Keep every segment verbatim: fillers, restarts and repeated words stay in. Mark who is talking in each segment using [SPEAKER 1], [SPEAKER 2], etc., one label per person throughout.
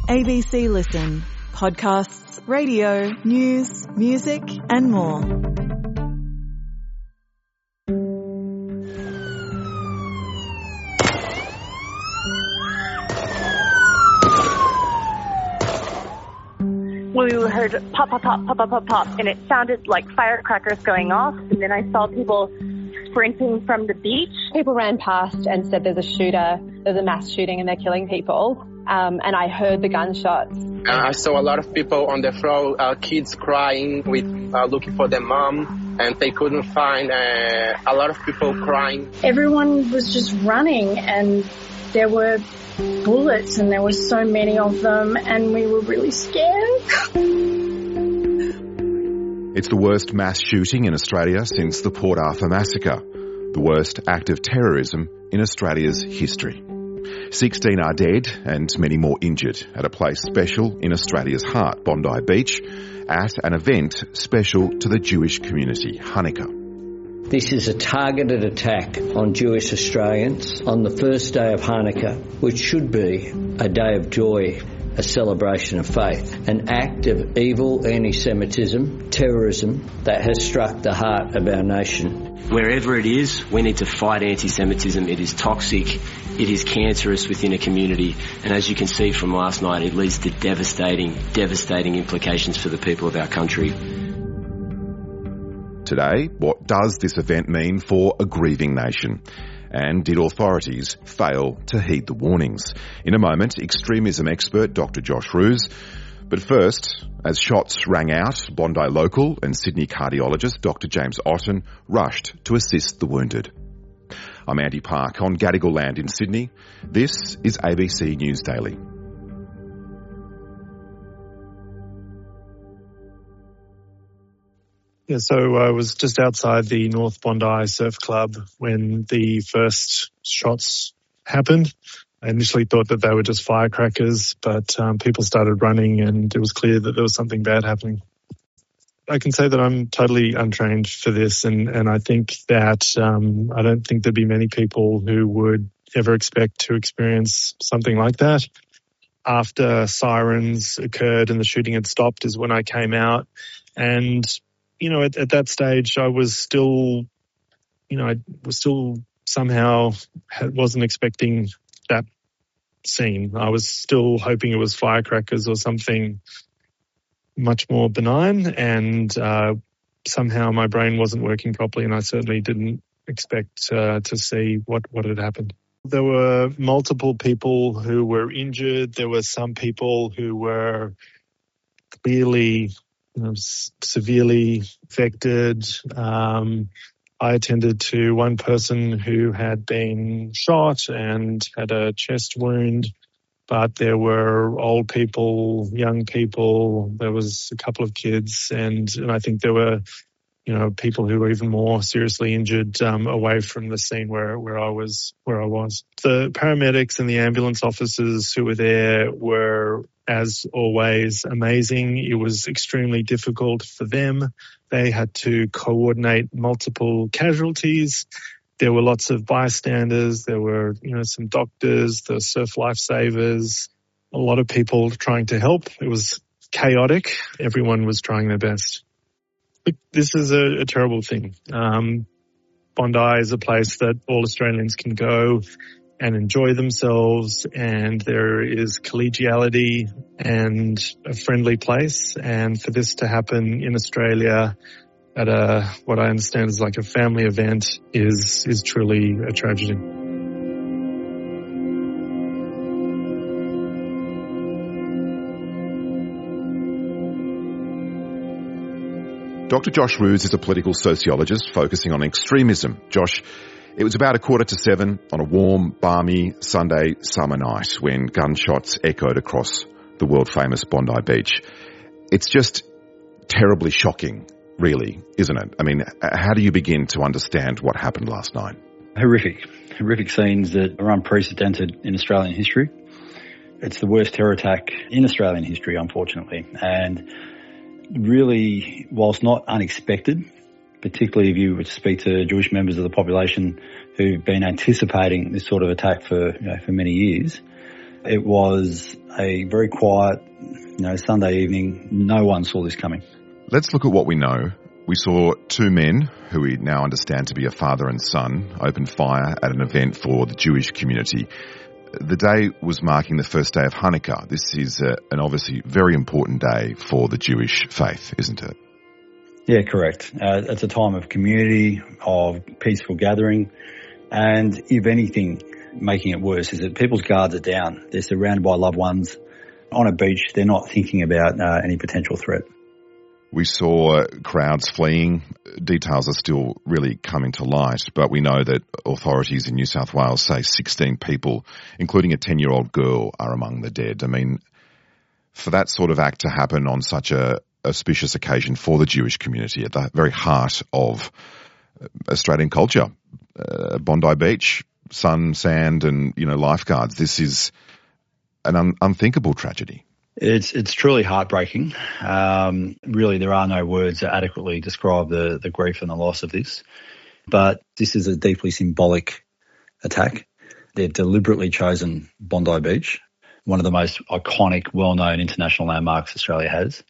[SPEAKER 1] A B C Listen. Podcasts, radio, news, music and more.
[SPEAKER 2] We heard pop, pop, pop, pop, pop, pop, pop, and it sounded like firecrackers going off. And then I saw people sprinting from the beach.
[SPEAKER 3] People ran past and said there's a shooter, there's a mass shooting and they're killing people. Um, and I heard the gunshots.
[SPEAKER 4] Uh, I saw a lot of people on the floor, uh, kids crying, with uh, looking for their mom, and they couldn't find uh, a lot of people crying.
[SPEAKER 5] Everyone was just running, and there were bullets, and there were so many of them, and we were really scared.
[SPEAKER 6] It's the worst mass shooting in Australia since the Port Arthur massacre, the worst act of terrorism in Australia's history. sixteen are dead and many more injured at a place special in Australia's heart, Bondi Beach, at an event special to the Jewish community, Hanukkah.
[SPEAKER 7] This is a targeted attack on Jewish Australians on the first day of Hanukkah, which should be a day of joy, a celebration of faith, an act of evil anti-Semitism, terrorism that has struck the heart of our nation.
[SPEAKER 8] Wherever it is, we need to fight anti-Semitism. It is toxic, it is cancerous within a community, and as you can see from last night, it leads to devastating, devastating implications for the people of our country.
[SPEAKER 6] Today, what does this event mean for a grieving nation? And did authorities fail to heed the warnings? In a moment, extremism expert Doctor Josh Roos. But first, as shots rang out, Bondi local and Sydney cardiologist Doctor James Otten rushed to assist the wounded. I'm Andy Park on Gadigal land in Sydney. This is A B C News Daily.
[SPEAKER 9] Yeah, so I was just outside the North Bondi Surf Club when the first shots happened. I initially thought that they were just firecrackers, but um, people started running and it was clear that there was something bad happening. I can say that I'm totally untrained for this, and, and I think that um, I don't think there'd be many people who would ever expect to experience something like that. After sirens occurred and the shooting had stopped is when I came out, and you know, at, at that stage, I was still, you know, I was still somehow wasn't expecting that scene. I was still hoping it was firecrackers or something much more benign, and uh, somehow my brain wasn't working properly, and I certainly didn't expect uh, to see what, what had happened. There were multiple people who were injured. There were some people who were clearly You know, severely affected. Um, I attended to one person who had been shot and had a chest wound, but there were old people, young people, there was a couple of kids, and, and I think there were, you know, people who were even more seriously injured um, away from the scene where, where I was, where I was. The paramedics and the ambulance officers who were there were, as always, amazing. It was extremely difficult for them. They had to coordinate multiple casualties. There were lots of bystanders. There were, you know, some doctors, the surf lifesavers, a lot of people trying to help. It was chaotic. Everyone was trying their best. But this is a, a terrible thing. Um, Bondi is a place that all Australians can go and enjoy themselves, and there is collegiality and a friendly place. And for this to happen in Australia at a, what I understand is like a family event is, is truly a tragedy.
[SPEAKER 6] Doctor Josh Roos is a political sociologist focusing on extremism. Josh, it was about a quarter to seven on a warm, balmy Sunday summer night when gunshots echoed across the world-famous Bondi Beach. It's just terribly shocking, really, isn't it? I mean, how do you begin to understand what happened last night?
[SPEAKER 10] Horrific. Horrific scenes that are unprecedented in Australian history. It's the worst terror attack in Australian history, unfortunately. And really, whilst not unexpected, particularly if you were to speak to Jewish members of the population who've been anticipating this sort of attack for, you know, for many years, It was a very quiet, you know, Sunday evening. No one saw this coming.
[SPEAKER 6] Let's look at what we know. We saw two men, who we now understand to be a father and son, open fire at an event for the Jewish community. The day was marking the first day of Hanukkah. This is a, an obviously very important day for the Jewish faith, isn't it?
[SPEAKER 10] Yeah, correct. Uh, it's a time of community, of peaceful gathering, and if anything, making it worse is that people's guards are down. They're surrounded by loved ones. On a beach, they're not thinking about uh, any potential threat.
[SPEAKER 6] We saw crowds fleeing. Details are still really coming to light, but we know that authorities in New South Wales say sixteen people, including a ten-year-old girl, are among the dead. I mean, for that sort of act to happen on such a auspicious occasion for the Jewish community at the very heart of Australian culture, uh, Bondi Beach, sun, sand, and, you know, lifeguards. This is an un- unthinkable tragedy.
[SPEAKER 10] It's it's truly heartbreaking. Um, really, there are no words that adequately describe the, the grief and the loss of this. But this is a deeply symbolic attack. They've deliberately chosen Bondi Beach, one of the most iconic, well-known international landmarks Australia has.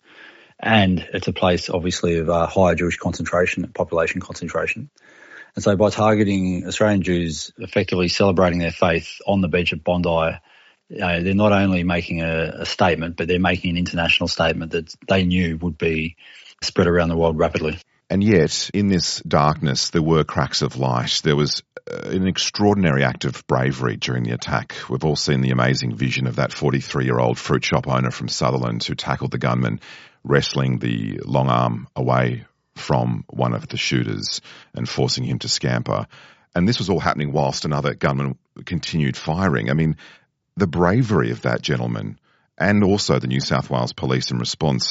[SPEAKER 10] And it's a place, obviously, of uh, higher Jewish concentration, population concentration. And so by targeting Australian Jews effectively celebrating their faith on the beach at Bondi, you know, they're not only making a, a statement, but they're making an international statement that they knew would be spread around the world rapidly.
[SPEAKER 6] And yet, in this darkness, there were cracks of light. There was uh, an extraordinary act of bravery during the attack. We've all seen the amazing vision of that forty-three-year-old fruit shop owner from Sutherland who tackled the gunman, wrestling the long arm away from one of the shooters and forcing him to scamper. And this was all happening whilst another gunman continued firing. I mean, the bravery of that gentleman and also the New South Wales Police in response,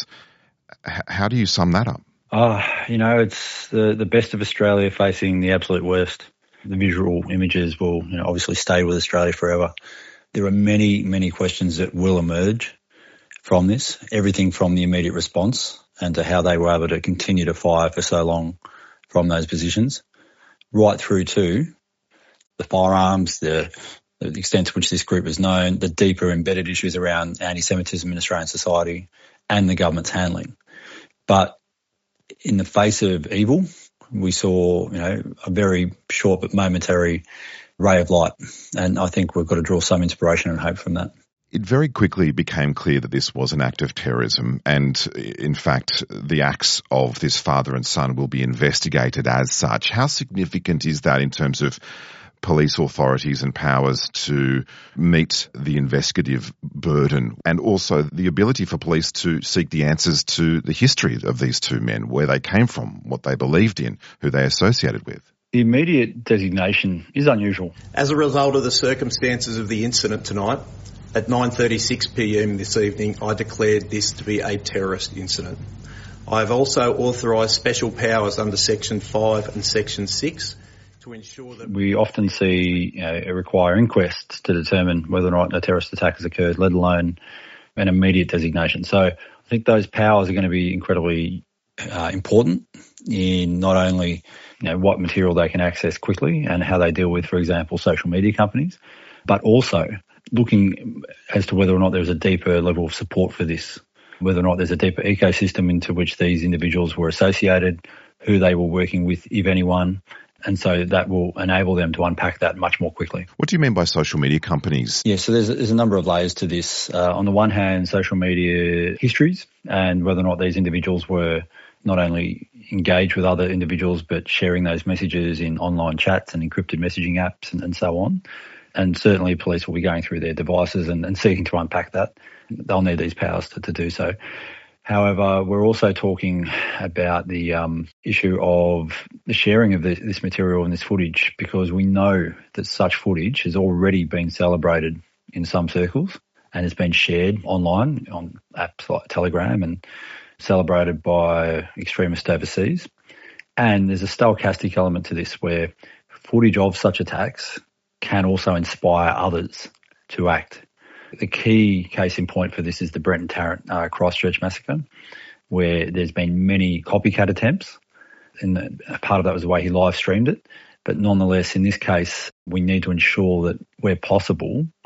[SPEAKER 6] h- how do you sum that up?
[SPEAKER 10] Oh, you know, it's the, the best of Australia facing the absolute worst. The visual images will, you know, obviously stay with Australia forever. There are many, many questions that will emerge from this, everything from the immediate response and to how they were able to continue to fire for so long from those positions, right through to the firearms, the the extent to which this group is known, the deeper embedded issues around anti-Semitism in Australian society and the government's handling. But in the face of evil, we saw, you know, a very short but momentary ray of light. And I think we've got to draw some inspiration and hope from that.
[SPEAKER 6] It very quickly became clear that this was an act of terrorism, and in fact, the acts of this father and son will be investigated as such. How significant is that in terms of police authorities and powers to meet the investigative burden, and also the ability for police to seek the answers to the history of these two men, where they came from, what they believed in, who they associated with?
[SPEAKER 10] The immediate designation is unusual.
[SPEAKER 11] As a result of the circumstances of the incident tonight, at nine thirty-six p m this evening, I declared this to be a terrorist incident. I have also authorised special powers under Section five and Section six to ensure that...
[SPEAKER 10] We often see, you know, require inquests to determine whether or not a terrorist attack has occurred, let alone an immediate designation. So I think those powers are going to be incredibly uh, important in not only, you know, what material they can access quickly and how they deal with, for example, social media companies, but also looking as to whether or not there's a deeper level of support for this, whether or not there's a deeper ecosystem into which these individuals were associated, who they were working with, if anyone. And so that will enable them to unpack that much more quickly.
[SPEAKER 6] What do you mean by social media companies?
[SPEAKER 10] Yeah, so there's, there's a number of layers to this. Uh, on the one hand, social media histories and whether or not these individuals were not only engaged with other individuals, but sharing those messages in online chats and encrypted messaging apps and, and so on. And certainly police will be going through their devices and, and seeking to unpack that. They'll need these powers to, to do so. However, we're also talking about the um, issue of the sharing of this, this material and this footage, because we know that such footage has already been celebrated in some circles and has been shared online on apps like Telegram and celebrated by extremists overseas. And there's a stochastic element to this where footage of such attacks can also inspire others to act. The key case in point for this is the Brenton Tarrant uh, Christchurch massacre, where there's been many copycat attempts, and the, part of that was the way he live streamed it. But nonetheless, in this case, we need to ensure that where possible,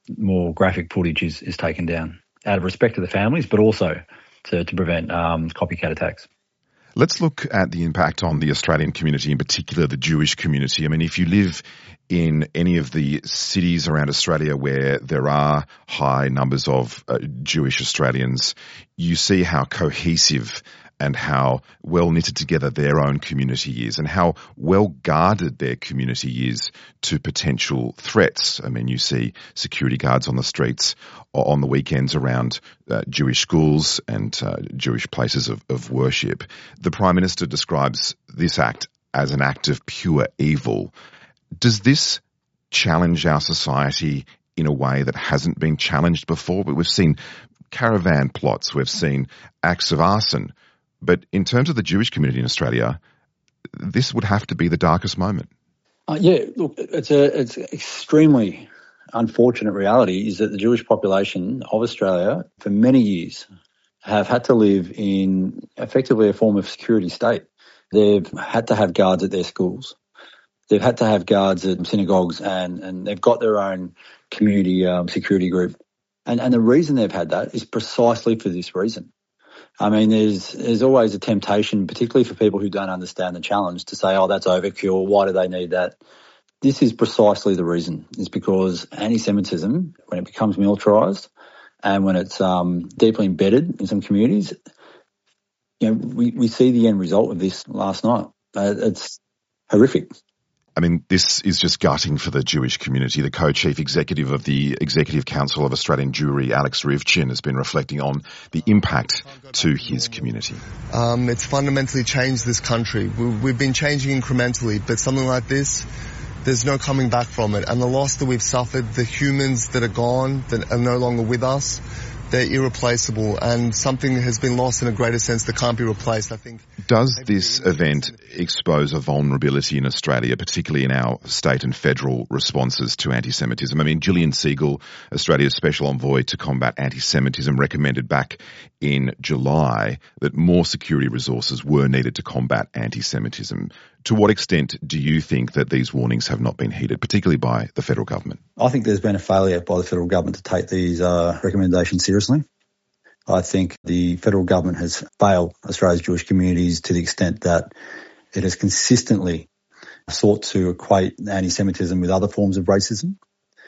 [SPEAKER 10] more graphic footage is, is taken down out of respect to the families, but also to, to prevent um, copycat attacks.
[SPEAKER 6] Let's look at the impact on the Australian community, in particular the Jewish community. I mean, if you live in any of the cities around Australia where there are high numbers of uh, Jewish Australians, you see how cohesive and how well knitted together their own community is and how well guarded their community is to potential threats. I mean, you see security guards on the streets on the weekends around uh, Jewish schools and uh, Jewish places of, of worship. The Prime Minister describes this act as an act of pure evil. Does this challenge our society in a way that hasn't been challenged before? But we've seen caravan plots, we've seen acts of arson. But in terms of the Jewish community in Australia, this would have to be the darkest moment.
[SPEAKER 10] Uh, yeah, look, it's a it's extremely unfortunate reality is that the Jewish population of Australia for many years have had to live in effectively a form of security state. They've had to have guards at their schools. They've had to have guards at synagogues, and, and they've got their own community um, security group. And, and the reason they've had that is precisely for this reason. I mean, there's there's always a temptation, particularly for people who don't understand the challenge, to say, oh, that's overkill. Why do they need that? This is precisely the reason. It's because anti-Semitism, when it becomes militarised and when it's um, deeply embedded in some communities, you know, we, we see the end result of this last night. Uh, it's horrific.
[SPEAKER 6] I mean, this is just gutting for the Jewish community. The co-chief executive of the Executive Council of Australian Jewry, Alex Rivchin, has been reflecting on the impact to his community.
[SPEAKER 12] Um, it's fundamentally changed this country. We, we've been changing incrementally, but something like this, there's no coming back from it. And the loss that we've suffered, the humans that are gone, that are no longer with us, they're irreplaceable, and something has been lost in a greater sense that can't be replaced, I think.
[SPEAKER 6] Does this event expose a vulnerability in Australia, particularly in our state and federal responses to anti-Semitism? I mean, Gillian Siegel, Australia's Special Envoy to Combat Anti-Semitism, recommended back in July that more security resources were needed to combat anti-Semitism. To what extent do you think that these warnings have not been heeded, particularly by the federal government?
[SPEAKER 10] I think there's been a failure by the federal government to take these uh, recommendations seriously. I think the federal government has failed Australia's Jewish communities to the extent that it has consistently sought to equate anti-Semitism with other forms of racism.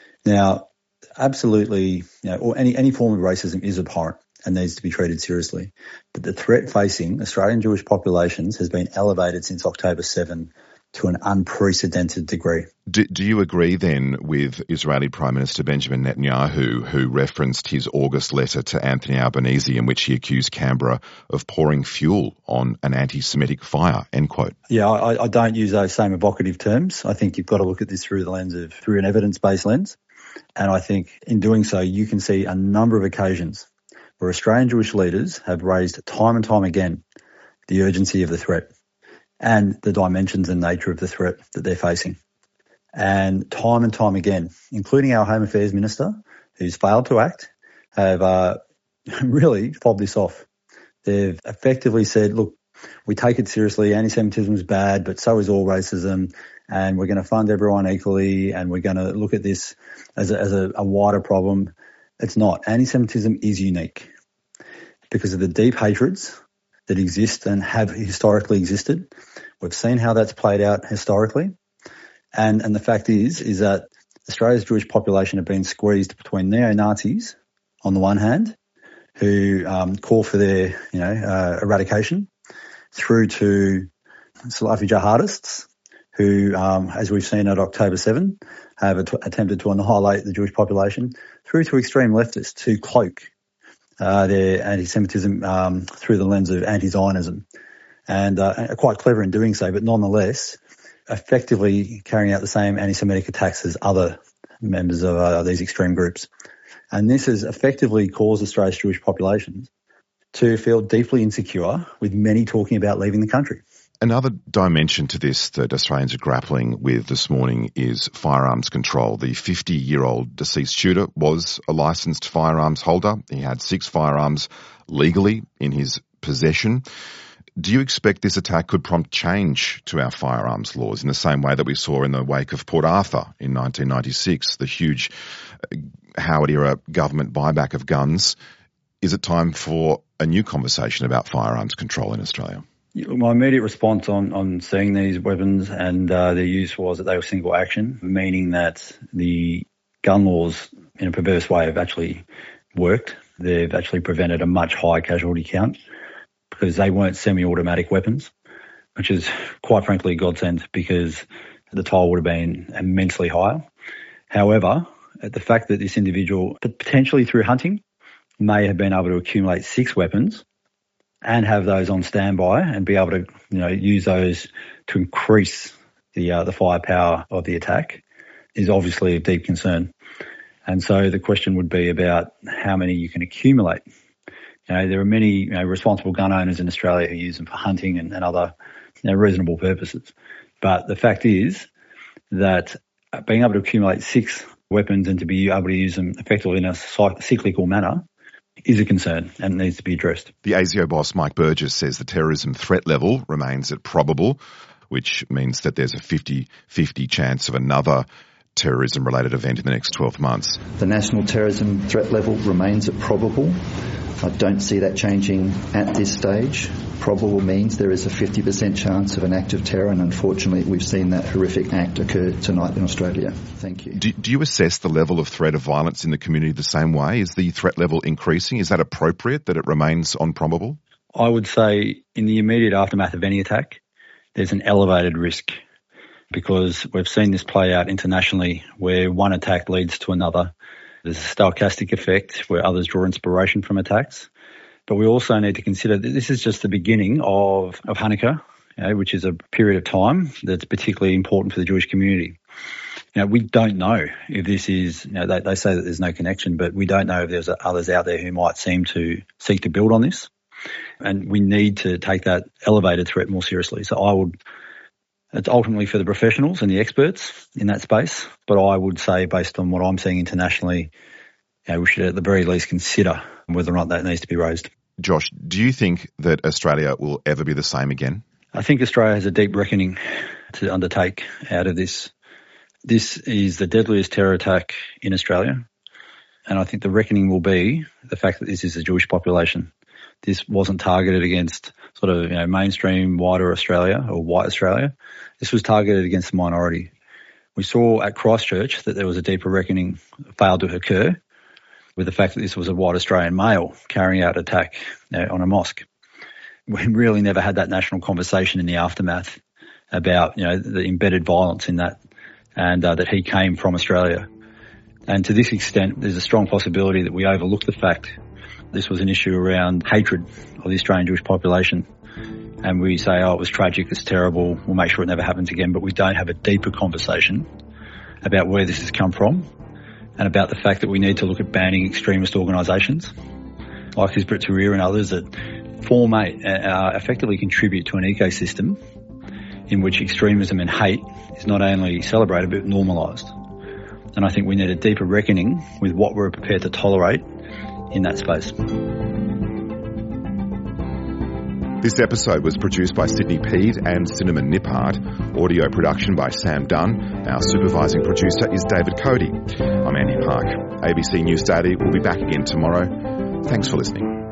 [SPEAKER 10] Now, absolutely, you know, or any, any form of racism is abhorrent and needs to be treated seriously. But the threat facing Australian Jewish populations has been elevated since October seventh to an unprecedented degree.
[SPEAKER 6] Do, do you agree then with Israeli Prime Minister Benjamin Netanyahu, who referenced his August letter to Anthony Albanese in which he accused Canberra of pouring fuel on an anti-Semitic fire, end quote?
[SPEAKER 10] Yeah, I, I don't use those same evocative terms. I think you've got to look at this through the lens of, through an evidence-based lens. And I think in doing so, you can see a number of occasions where Australian Jewish leaders have raised time and time again the urgency of the threat and the dimensions and nature of the threat that they're facing. And time and time again, including our Home Affairs Minister, who's failed to act, have uh, really fobbed this off. They've effectively said, look, we take it seriously, anti-Semitism is bad, but so is all racism, and we're going to fund everyone equally, and we're going to look at this as a, as a, a wider problem. It's not. Anti-Semitism is unique because of the deep hatreds that exist and have historically existed. We've seen how that's played out historically. And, and the fact is, is that Australia's Jewish population have been squeezed between neo-Nazis on the one hand, who um, call for their, you know, uh, eradication, through to Salafi jihadists who, um, as we've seen at October seventh, have at- attempted to annihilate the Jewish population, through to extreme leftists who cloak uh, their anti-Semitism um, through the lens of anti-Zionism, and uh, are quite clever in doing so, but nonetheless effectively carrying out the same anti-Semitic attacks as other members of uh, these extreme groups. And this has effectively caused Australia's Jewish populations to feel deeply insecure, with many talking about leaving the country.
[SPEAKER 6] Another dimension to this that Australians are grappling with this morning is firearms control. The fifty-year-old deceased shooter was a licensed firearms holder. He had six firearms legally in his possession. Do you expect this attack could prompt change to our firearms laws in the same way that we saw in the wake of Port Arthur in nineteen ninety-six, the huge Howard-era government buyback of guns, is it time for a new conversation about firearms control in Australia?
[SPEAKER 10] My immediate response on, on seeing these weapons and uh, their use was that they were single action, meaning that the gun laws, in a perverse way, have actually worked. They've actually prevented a much higher casualty count because they weren't semi-automatic weapons, which is quite frankly a godsend because the toll would have been immensely higher. However, the fact that this individual, potentially through hunting, may have been able to accumulate six weapons and have those on standby and be able to, you know, use those to increase the uh, the firepower of the attack is obviously of deep concern. And so the question would be about how many you can accumulate. You know, there are many, you know, responsible gun owners in Australia who use them for hunting and, and other, you know, reasonable purposes. But the fact is that being able to accumulate six weapons and to be able to use them effectively in a cyclical manner is a concern and needs to be addressed.
[SPEAKER 6] The ASIO boss, Mike Burgess, says the terrorism threat level remains at probable, which means that there's a fifty-fifty chance of another terrorism-related event in the next twelve months.
[SPEAKER 13] The national terrorism threat level remains at probable. I don't see that changing at this stage. Probable means there is a fifty percent chance of an act of terror, and unfortunately we've seen that horrific act occur tonight in Australia. Thank you.
[SPEAKER 6] Do, do you assess the level of threat of violence in the community the same way? Is the threat level increasing? Is that appropriate that it remains on probable?
[SPEAKER 10] I would say in the immediate aftermath of any attack, there's an elevated risk because we've seen this play out internationally where one attack leads to another. There's a stochastic effect where others draw inspiration from attacks. But we also need to consider that this is just the beginning of, of Hanukkah, you know, which is a period of time that's particularly important for the Jewish community. You know, we don't know if this is, you know, they, they say that there's no connection, but we don't know if there's others out there who might seem to seek to build on this. And we need to take that elevated threat more seriously. So I would, it's ultimately for the professionals and the experts in that space, but I would say based on what I'm seeing internationally, you know, we should at the very least consider whether or not that needs to be raised.
[SPEAKER 6] Josh, do you think that Australia will ever be the same again?
[SPEAKER 10] I think Australia has a deep reckoning to undertake out of this. This is the deadliest terror attack in Australia, and I think the reckoning will be the fact that this is a Jewish population. This wasn't targeted against sort of, you know, mainstream wider Australia or white Australia. This was targeted against the minority. We saw at Christchurch that there was a deeper reckoning failed to occur with the fact that this was a white Australian male carrying out an attack, you know, on a mosque. We really never had that national conversation in the aftermath about, you know, the embedded violence in that and uh, that he came from Australia. And to this extent, there's a strong possibility that we overlook the fact this was an issue around hatred of the Australian Jewish population. And we say, oh, it was tragic, it's terrible, we'll make sure it never happens again. But we don't have a deeper conversation about where this has come from and about the fact that we need to look at banning extremist organisations like Hizb ut-Tahrir and others that form a, uh, effectively contribute to an ecosystem in which extremism and hate is not only celebrated but normalised. And I think we need a deeper reckoning with what we're prepared to tolerate in that space.
[SPEAKER 6] This episode was produced by Sydney Peed and Cinnamon Nippard. Audio production by Sam Dunn. Our supervising producer is David Cody. I'm Andy Park. A B C News Daily will be back again tomorrow. Thanks for listening.